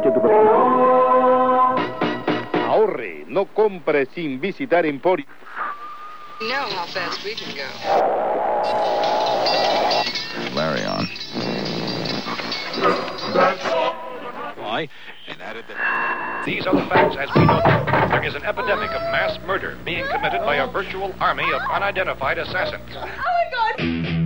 budget of a... Ahorre, no compre sin visitar Emporio. You know how fast we can go. Larry on. Why? And added that these are the facts as we know them. There is an epidemic of mass murder being committed by a virtual army of unidentified assassins. Oh my God!